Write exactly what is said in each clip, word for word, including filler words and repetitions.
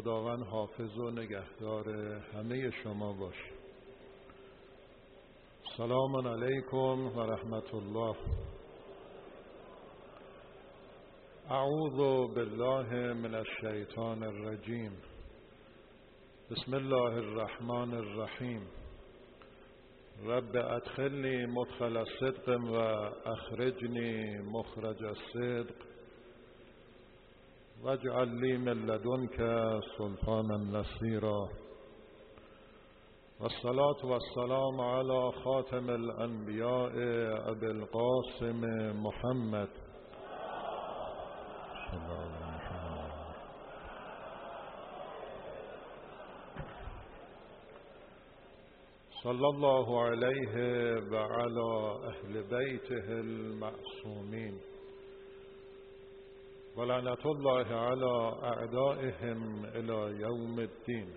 خداوند حافظ و نگهدار همه شما باشه. سلام علیکم و رحمت الله. اعوذ بالله من الشیطان الرجیم. بسم الله الرحمن الرحیم. رب ادخلنی مدخل صدق و اخرجنی مخرج الصدق واجعل لی من لدنک سلطانا نصیرا. والصلاة والسلام على خاتم الانبیاء ابی القاسم محمد صلی الله علیه و علی اهل بیته المعصومین و لعنت الله علی اعدائهم الی یوم الدین.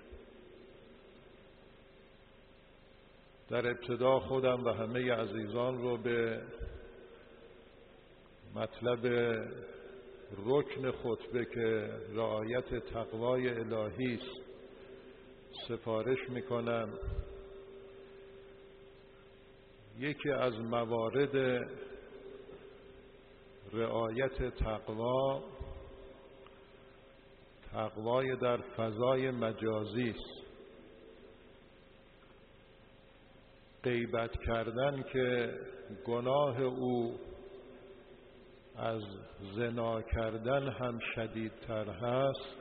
در ابتدا خودم و همه عزیزان رو به مطلب رکن خطبه که رعایت تقوای الهی است سفارش میکنم. یکی از موارد رعایت تقوا تقوای در فضای مجازی است. غیبت کردن که گناه او از زنا کردن هم شدیدتر هست،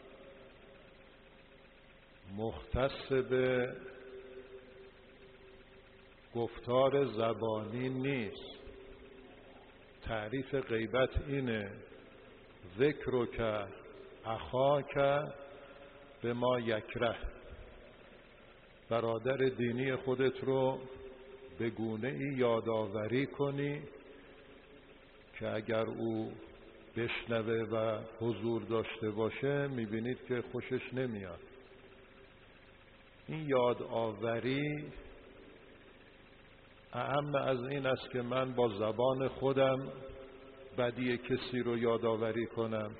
مختص به گفتار زبانی نیست. تعریف غیبت اینه: ذکرک اخاک بما یکره. برادر دینی خودت رو به گونه ای یادآوری کنی که اگر او بشنوه و حضور داشته باشه میبینید که خوشش نمیاد. این یادآوری اهم از این است که من با زبان خودم بدی کسی رو یادآوری کنم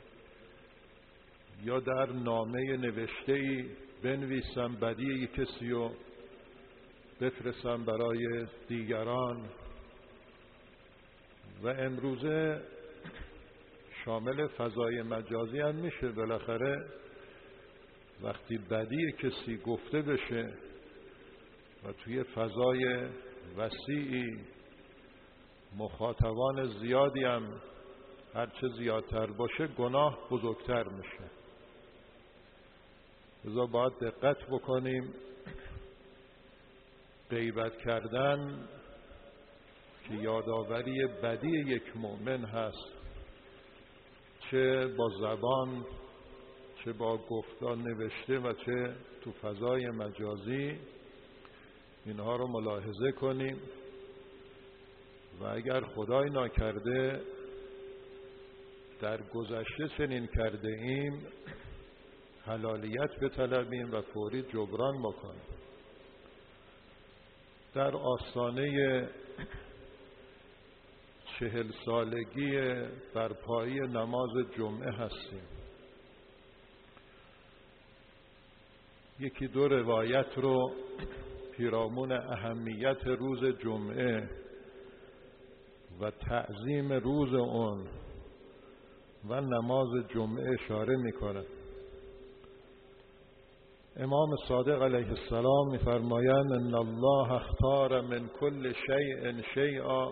یا در نامه نوشته‌ای بنویسم بدی کسی رو بفرستم برای دیگران. و امروزه شامل فضای مجازی هم میشه. بالاخره وقتی بدی کسی گفته بشه و توی فضای وسیعی مخاطبان زیادی هم هرچه زیادتر باشه گناه بزرگتر میشه. لذا باید دقت بکنیم. غیبت کردن که یادآوری بدی یک مؤمن هست، چه با زبان چه با گفتار نوشته و چه تو فضای مجازی، اینها رو ملاحظه کنیم و اگر خدای ناکرده در گذشته چنین کرده ایم حلالیت بطلبیم و فوری جبران بکنیم. در آستانه چهل سالگی برپایی نماز جمعه هستیم. یکی دو روایت رو پیرامون اهمیت روز جمعه و تعظیم روز اون و نماز جمعه اشاره میکنه. امام صادق علیه السلام میفرمایند ان الله اختار من کل شیء شیئا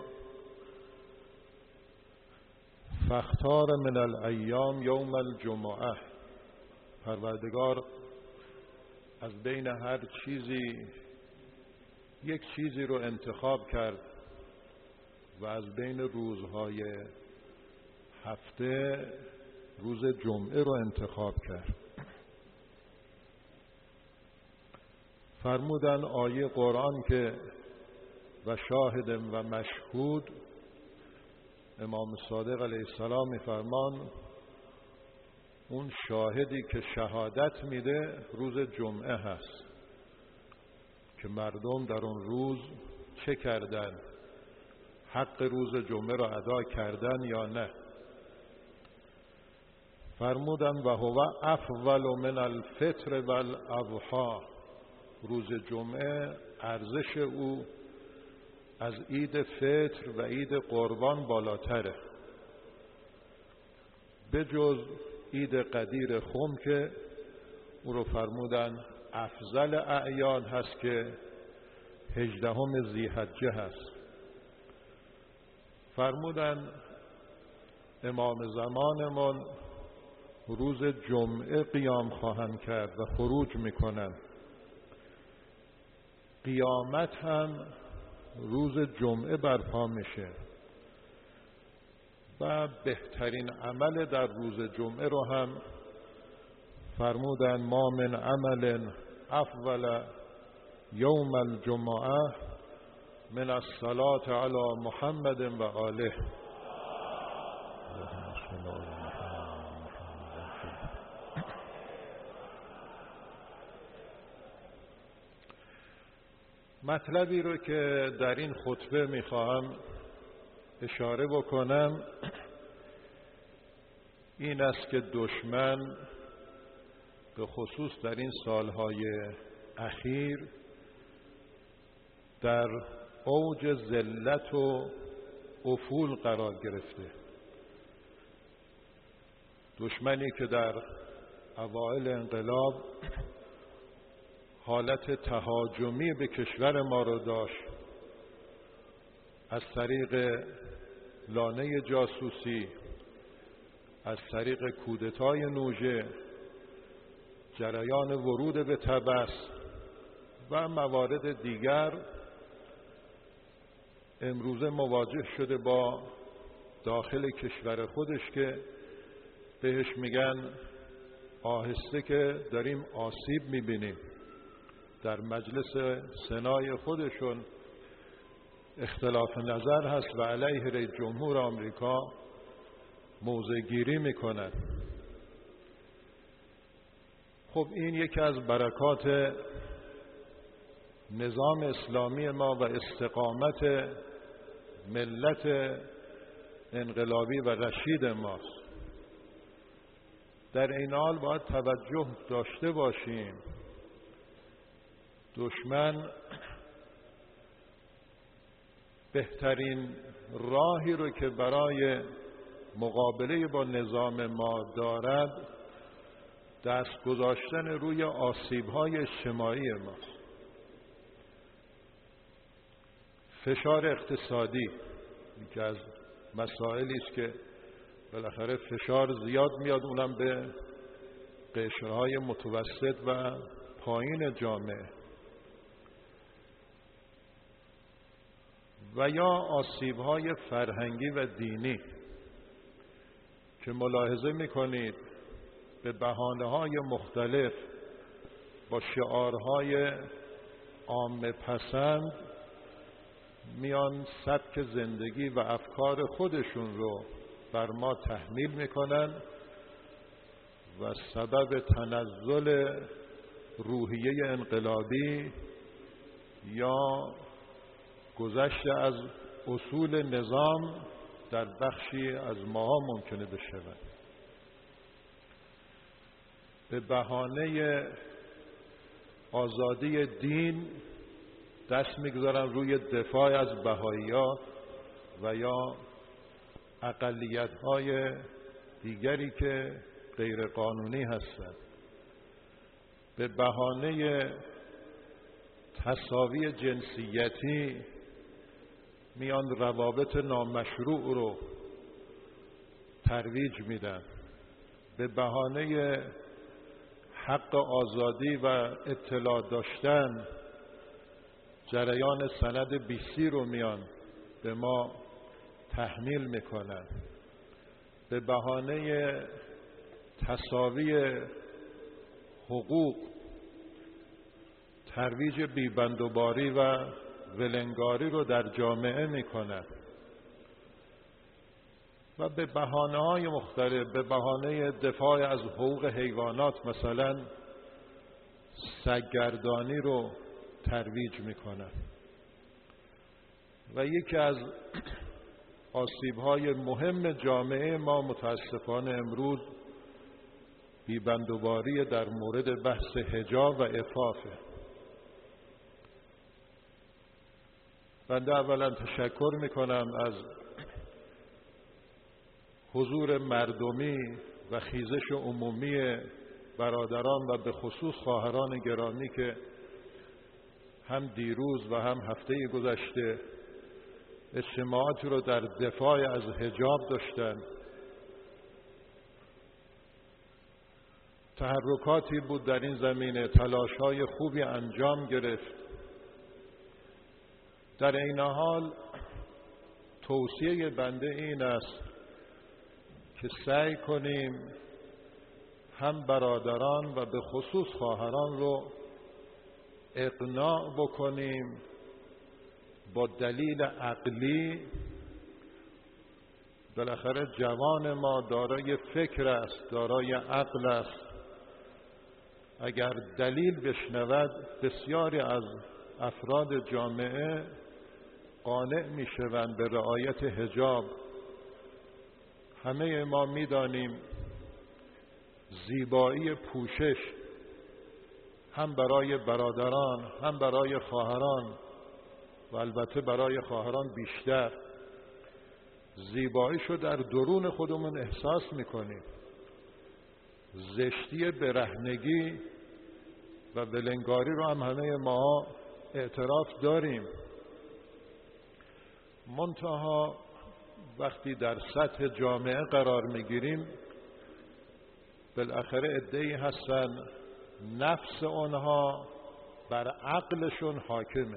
فاختار من الایام یوم الجمعه. پروردگار از بین هر چیزی یک چیزی رو انتخاب کرد و از بین روزهای هفته روز جمعه رو انتخاب کرد. فرمودن آیه قرآن که و شاهد و مشهود، امام صادق علیه السلام میفرمان اون شاهدی که شهادت میده روز جمعه هست که مردم در اون روز چه کردن، حق روز جمعه را ادا کردن یا نه. فرمودند و هو افضل من الفطر و الاضحی، روز جمعه ارزش او از عید فطر و عید قربان بالاتره، به جز عید قدیر خم که او رو فرمودن افضل اعیاد هست که هجدهم ذی‌حجه هست. فرمودن امام زمانمون روز جمعه قیام خواهند کرد و خروج میکنن. قیامت هم روز جمعه برپا میشه و بهترین عمل در روز جمعه رو هم فرمودن ما من عمل افضل یوم الجمعه من الصلاة علی محمد و آله. مطلبی رو که در این خطبه میخواهم اشاره بکنم این است که دشمن به خصوص در این سالهای اخیر در اوج ذلت و افول قرار گرفته. دشمنی که در اوایل انقلاب حالت تهاجمی به کشور ما رو داشت، از طریق لانه جاسوسی، از طریق کودتای نوژه، جریان ورود به طبس و موارد دیگر، امروزه مواجه شده با داخل کشور خودش که بهش میگن آهسته که داریم آسیب میبینیم. در مجلس سنای خودشون اختلاف نظر هست و علیه رئیس جمهور آمریکا موضع گیری میکنن. خب این یکی از برکات نظام اسلامی ما و استقامت ملت انقلابی و رشید ماست. در این حال باید توجه داشته باشیم دشمن بهترین راهی رو که برای مقابله با نظام ما دارد دست گذاشتن روی آسیب‌های اجتماعی ماست. فشار اقتصادی که از مسائلی است که بالاخره فشار زیاد میاد، اونم به قشرهای متوسط و پایین جامعه، و یا آسیب‌های فرهنگی و دینی که ملاحظه می‌کنید به بهانه‌های مختلف با شعارهای عامه پسند میان سبک زندگی و افکار خودشون رو بر ما تحمیل میکنن و سبب تنزل روحیه انقلابی یا گذشت از اصول نظام در بخشی از ماها ممکنه بشود. به بهانه آزادی دین دست میگذارن روی دفاع از بهائی‌ها و یا اقلیت‌های دیگری که غیر قانونی هستند. به بهانه تساوی جنسیتی میان روابط نامشروع رو ترویج میدن. به بهانه حق آزادی و اطلاع داشتن جریان سند بیسی رو میان به ما تحمیل میکنن. به بهانه تساوی حقوق ترویج بیبندوباری و ولنگاری رو در جامعه میکنن و به بهانه‌های مختلف، به بهانه دفاع از حقوق حیوانات مثلا سگگردانی رو ترویج میکنن. و یکی از آسیب‌های مهم جامعه ما متاسفانه امروز بی‌بندوباری در مورد بحث حجاب و عفافه. بنده اولا تشکر میکنم از حضور مردمی و خیزش عمومی برادران و به خصوص خواهران گرامی که هم دیروز و هم هفته گذشته اجتماعاتی رو در دفاع از حجاب داشتن. تحرکاتی بود در این زمینه، تلاش‌های خوبی انجام گرفت. در این حال توصیه بنده این است که سعی کنیم هم برادران و به خصوص خواهران رو اقناع بکنیم با دلیل عقلی. بالاخره جوان ما دارای فکر است، دارای عقل است. اگر دلیل بشنود بسیاری از افراد جامعه قانع میشوند به رعایت حجاب. همه ما میدانیم زیبایی پوشش هم برای برادران هم برای خواهران و البته برای خواهران بیشتر، زیباییشو در درون خودمون احساس میکنیم. زشتی برهنگی و ولنگاری رو هم همه ما اعتراف داریم. منتها وقتی در سطح جامعه قرار میگیریم بالاخره عده‌ای هستن نفس آنها بر عقلشون حاکمه.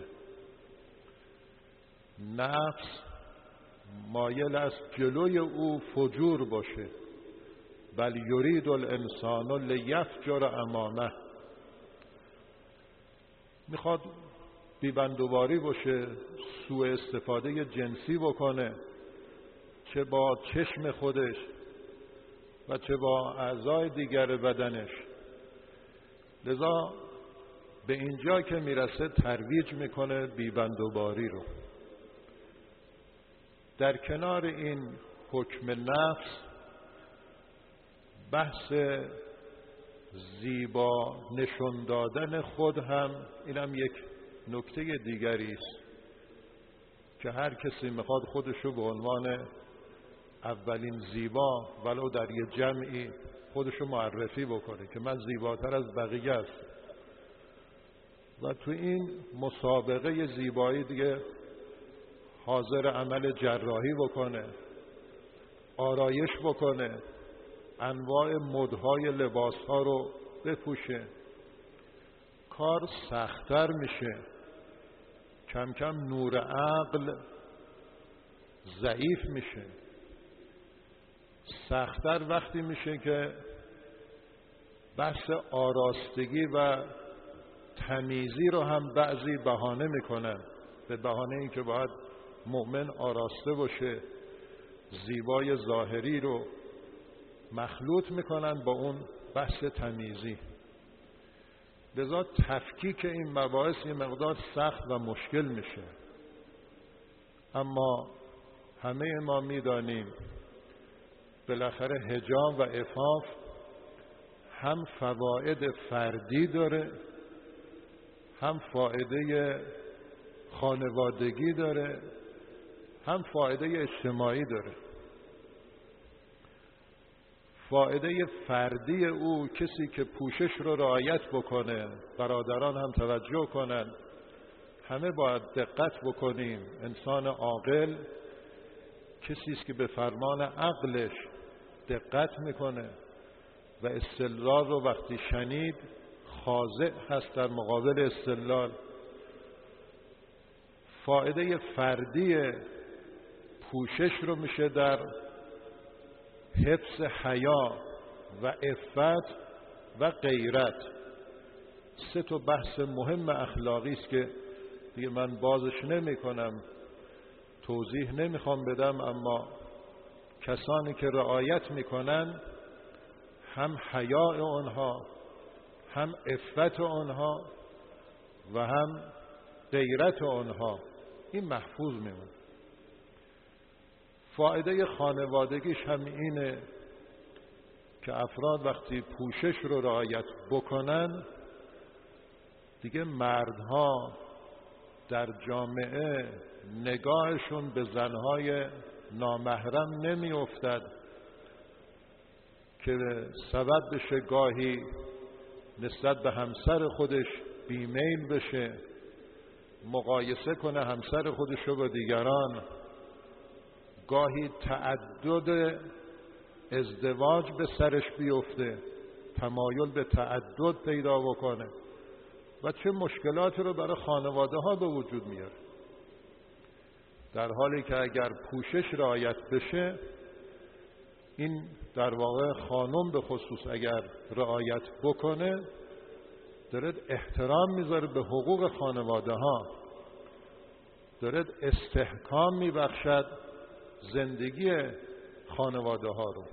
نفس مایل است جلوی او فجور باشه. بل یرید الانسان لیفجر امامه. میخواد بی‌بندوباری باشه، سوء استفاده جنسی بکنه، چه با چشم خودش و چه با اعضای دیگر بدنش. لذا به اینجا که میرسه ترویج میکنه بی‌بندوباری رو. در کنار این حکم نفس، بحث زیبا نشون دادن خود هم اینم یک نکته دیگری است که هر کسی میخواد خودشو به عنوان اولین زیبا ولو در یه جمعی خودشو معرفی بکنه که من زیباتر از بقیه است و تو این مسابقه زیبایی دیگه حاضر عمل جراحی بکنه، آرایش بکنه، انواع مدهای لباسها رو بپوشه. کار سخت‌تر میشه، کم کم نور عقل ضعیف میشه. سخت‌تر وقتی میشه که بحث آراستگی و تمیزی رو هم بعضی بهانه میکنن، به بهانه این که باید مؤمن آراسته باشه. زیبای ظاهری رو مخلوط میکنن با اون بحث تمیزی. لذا تفکیک این مباحث یه مقدار سخت و مشکل میشه. اما همه ما میدانیم بالاخره حجاب و عفاف هم فواید فردی داره، هم فایده خانوادگی داره، هم فایده اجتماعی داره. فایده فردی او کسی که پوشش رو رعایت بکنه، برادران هم توجه کنن، همه باید دقت بکنیم. انسان عاقل کسی است که به فرمان عقلش دقت میکنه و استدلال رو وقتی شنید خاضع هست در مقابل استدلال. فایده فردی پوشش رو میشه در حفظ حیا و عفت و غیرت. سه تا بحث مهم اخلاقی است که دیگه من بازش نمی کنم، توضیح نمیخوام بدم، اما کسانی که رعایت میکنن هم حیا آنها، هم عفت آنها و هم غیرت آنها این محفوظ میمونه. فایده خانوادگیش هم اینه که افراد وقتی پوشش رو رعایت بکنن دیگه مردها در جامعه نگاهشون به زنهای نامحرم نمی افتد که سبب بشه گاهی نسبت به همسر خودش بیمیل بشه، مقایسه کنه همسر خودش رو با دیگران، گاهی تعدد ازدواج به سرش بیفته، تمایل به تعدد پیدا بکنه و چه مشکلاتی رو برای خانواده ها به وجود میاره. در حالی که اگر پوشش رعایت بشه، این در واقع خانم به خصوص اگر رعایت بکنه داره احترام میذاره به حقوق خانواده ها، داره استحکام میبخشد زندگی خانواده ها رو.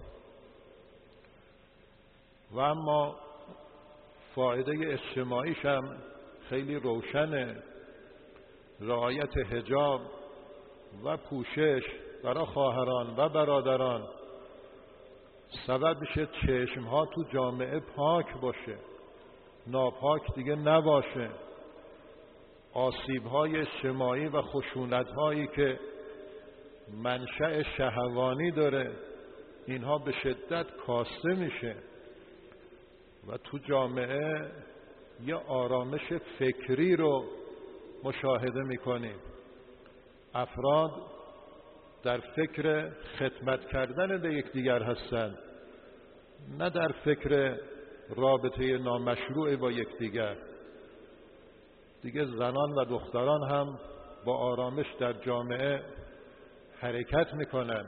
و اما فایده اجتماعیش هم خیلی روشنه. رعایت حجاب و پوشش برای خواهران و برادران سبب میشه چشمها تو جامعه پاک باشه، ناپاک دیگه نباشه. آسیب‌های اجتماعی و خشونت‌هایی که منشأ شهوانی داره اینها به شدت کاسته میشه و تو جامعه یه آرامش فکری رو مشاهده میکنیم. افراد در فکر خدمت کردن به یکدیگر هستند، نه در فکر رابطه نامشروع با یکدیگر. دیگه زنان و دختران هم با آرامش در جامعه حرکت میکنند.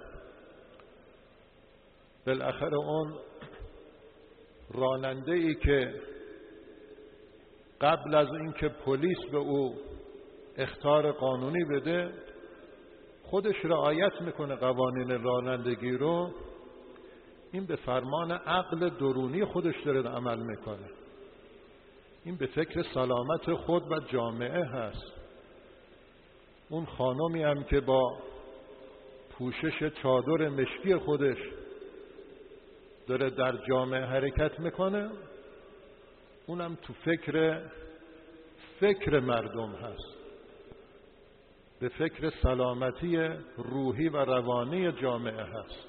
بالاخره اون راننده ای که قبل از اینکه پلیس به او اخطار قانونی بده خودش رعایت میکنه قوانین رانندگی رو، این به فرمان عقل درونی خودش داره عمل میکنه. این به فکر سلامت خود و جامعه هست. اون خانمی هم که با پوشش چادر مشکی خودش داره در جامعه حرکت میکنه، اونم تو فکر فکر مردم هست، به فکر سلامتی روحی و روانی جامعه هست.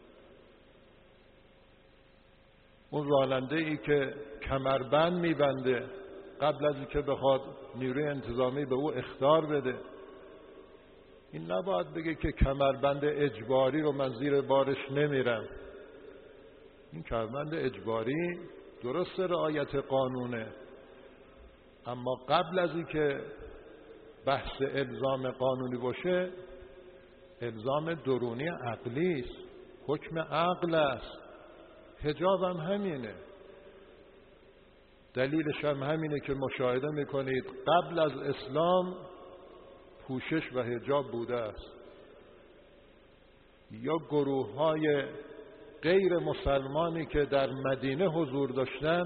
اون راننده ای که کمربند میبنده قبل از اینکه بخواد نیروی انتظامی به او اخطار بده، این نباید بگه که کمربند اجباری رو من زیر بارش نمیرم. این کمربند اجباری درست رعایت قانونه، اما قبل از اینکه بحث الزام قانونی باشه الزام درونی عقلی است، حکم عقل است. حجاب هم همینه. دلیلش هم همینه که مشاهده میکنید قبل از اسلام پوشش و حجاب بوده است. یا گروه های غیر مسلمانی که در مدینه حضور داشتن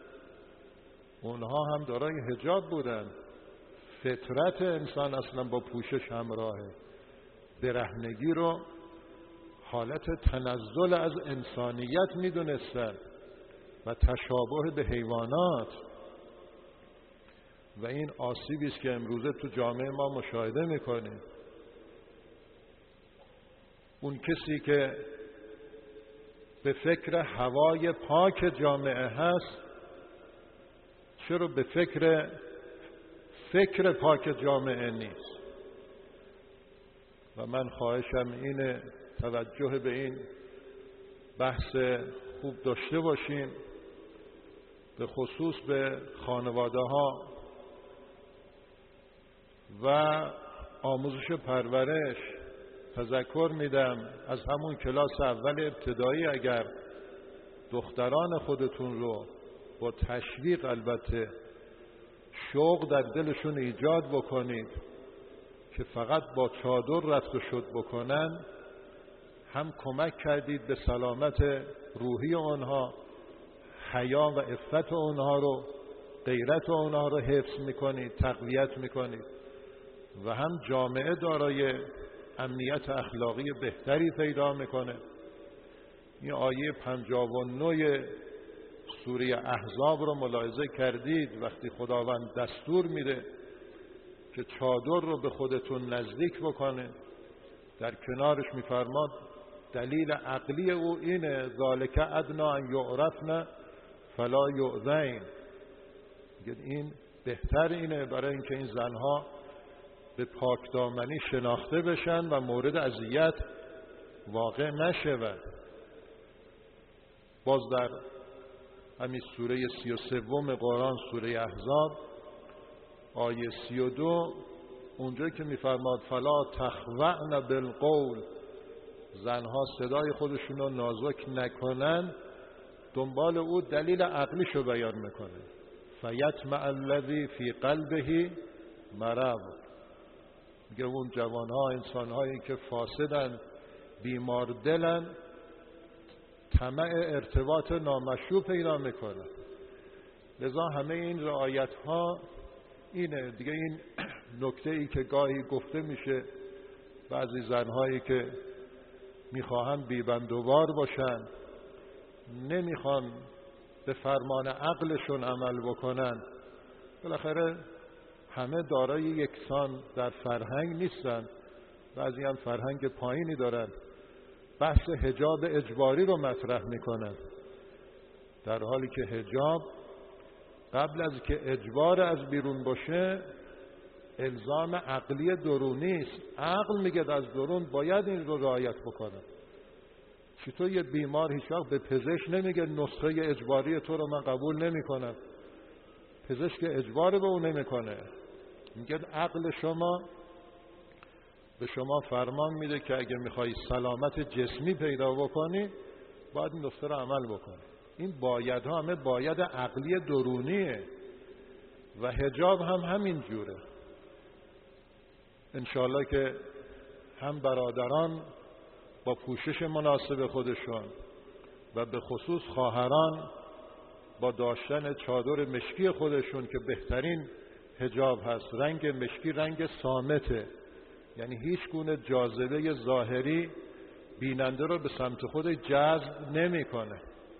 اونها هم دارای حجاب بودن. فطرت انسان اصلا با پوشش همراهه. برهنگی رو حالت تنزل از انسانیت میدونستن و تشابه به حیوانات، و این آسیبی است که امروزه تو جامعه ما مشاهده میکنیم. اون کسی که به فکر هوای پاک جامعه هست چرا به فکر فکر پاک جامعه نیست؟ و من خواهشم اینه توجه به این بحث خوب داشته باشیم، به خصوص به خانواده ها و آموزش پرورش. تذکر میدم از همون کلاس اول ابتدایی اگر دختران خودتون رو با تشویق البته شوق در دلشون ایجاد بکنید که فقط با چادر رفت و شد بکنن، هم کمک کردید به سلامت روحی آنها، حیا و عفت آنها رو، غیرت آنها رو حفظ میکنید، تقویت میکنید، و هم جامعه دارای امنیت اخلاقی بهتری پیدا میکنه. این آیه پنجاه و نه سوره احزاب رو ملاحظه کردید وقتی خداوند دستور میده که چادر رو به خودتون نزدیک بکنه، در کنارش میفرماد دلیل عقلی او اینه ذالک ادنا ان یعرفن فلا یؤذین، این بهتر اینه برای اینکه این زنها به پاکدامنی شناخته بشن و مورد اذیت واقع نشود. باز در همین سوره سی و سوم قرآن سوره احزاب آیه سی و دو اونجا که میفرماد فلا تخوعن بالقول، زنها صدای خودشون رو نازک نکنن، دنبال او دلیل عقلیشو بیان میکنه فیطمع الذی فی قلبه مرض، میگه اون جوانها انسانهایی که فاسدن بیمار دلن طمع ارتباط نامشروع پیدا میکنه. لذا همه این رعایت ها اینه دیگه. این نکته ای که گاهی گفته میشه بعضی زنهایی که میخواهن بیبندوبار باشن، نمیخوان به فرمان عقلشون عمل بکنن، بالاخره همه دارای یکسان در فرهنگ نیستن، بعضی هم فرهنگ پایینی دارن، بحث حجاب اجباری رو مطرح میکنن، در حالی که حجاب قبل از که اجبار از بیرون باشه الزام عقلی درونی است. عقل میگه از درون باید این رو رعایت بکنه. چطور یه بیمار هیچ وقت به پزشک نمیگه نسخه اجباری تو رو من قبول نمیکنم، پزشک اجبار به اون نمیکنه، میگه عقل شما به شما فرمان میده که اگه میخوای سلامت جسمی پیدا بکنی باید این نسخه رو عمل بکنی. این باید ها همه باید عقلی درونیه و حجاب هم همین جوره. انشاءالله که هم برادران با پوشش مناسب خودشون و به خصوص خواهران با داشتن چادر مشکی خودشون که بهترین حجاب هست، رنگ مشکی رنگ صامته، یعنی هیچ گونه جاذبه ظاهری بیننده رو به سمت خود جذب نمیکنه.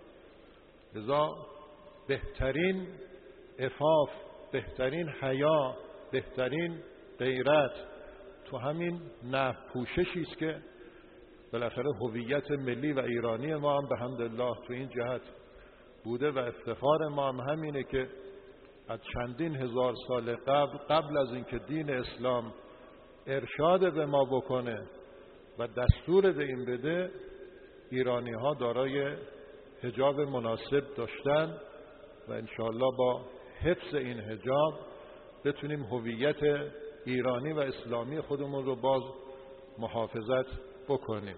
لذا بهترین عفاف، بهترین حیا، بهترین غیرت تو همین نه پوششی است که بالاخره هویت ملی و ایرانی ما هم به حمدالله تو این جهت بوده و افتخار ما هم همینه که از چندین هزار سال قبل قبل از اینکه دین اسلام ارشاد به ما بکنه و دستور به این بده، ایرانی ها دارای حجاب مناسب داشتن و انشاءالله با حفظ این حجاب بتونیم هویت ایرانی و اسلامی خودمون رو باز محافظت بکنیم.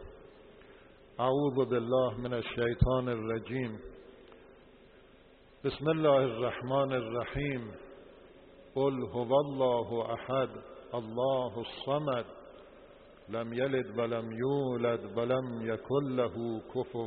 اعوذ بالله من الشیطان الرجیم. بسم الله الرحمن الرحیم. قل هو الله احد الله الصمد لم یلد ولم یولد ولم یکن له کفوا